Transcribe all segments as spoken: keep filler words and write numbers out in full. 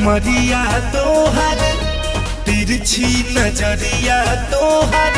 कमरिया तोहर तिरछी नजरिया तोहर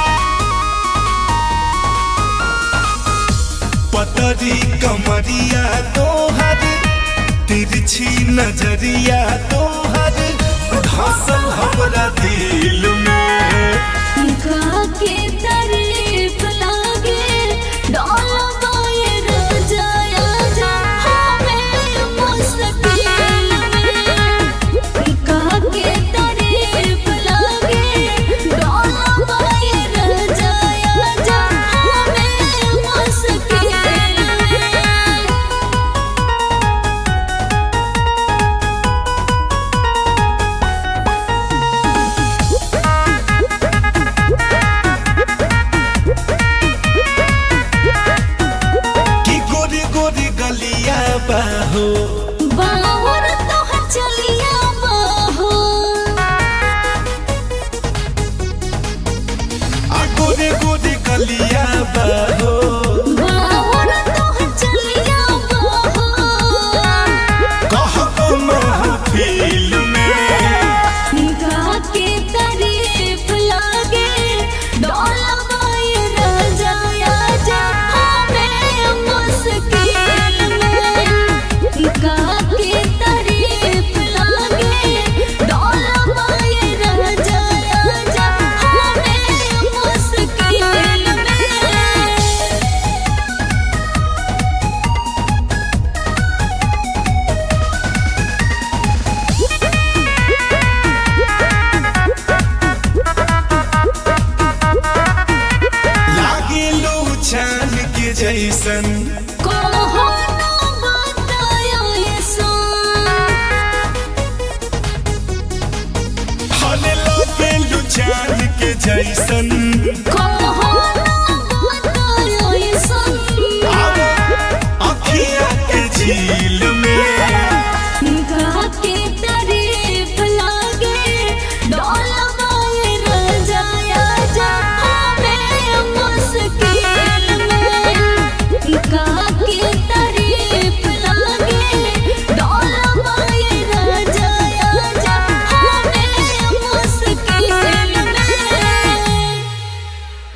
पतरी कमरिया तोहर तिरछी नजरिया तोहर धसल हमरा दिल में के तारीफ लागे डोलवाए रजाया जा हमें मुश्किल में का के तारीफ लागे डोलवाए रजाया जा हमें मुश्किल में बाहो बावर तोहर चलिया बाहो आ गोरे गोरे गलिया बाहो बावर तोहर चलिया बाहो कह को महफिल में गा के तारीफ लागे डोलवाए रजाया जा हमें मुश्किल का के तारीफ लागे डोलवाए रजाया जा हमें मुश्किल में लागे लो चांद के जैसन कोहना बताया ये सन हले लागे लो चांद के जैसन को